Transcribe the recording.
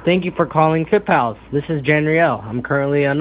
Thank you for calling Tip House. This is Janriel. I'm currently